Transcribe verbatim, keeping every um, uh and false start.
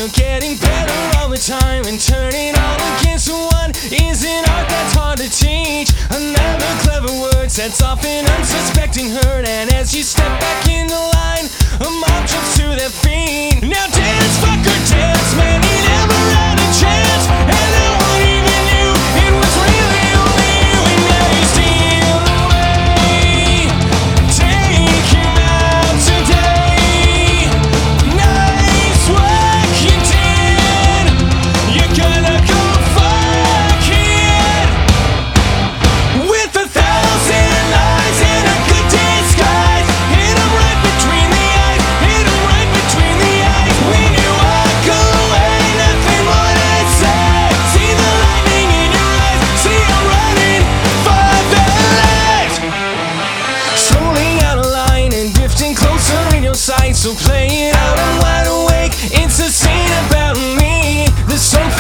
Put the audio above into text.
you're getting better all the time, and turning all against one is an art that's hard to teach. Another clever word sets off an unsuspecting hurt, and as you step back into line, a mob jumps to their feet. Now dance, fucker, dance, man, he never had a chance, and no one even knew it was really only you. And now you steal away, take him out today. Nice work you did, you're gonna go fuck it, with a thousand lies and a good disguise. Hit him right between the eyes, hit him right between the eyes. When you walk away, nothing more to say. See the lightning in your eyes, see him running for their lives. Slowly out of line and drifting closer in your sight, so play it out, I'm wide awake. It's a scene about me. There's something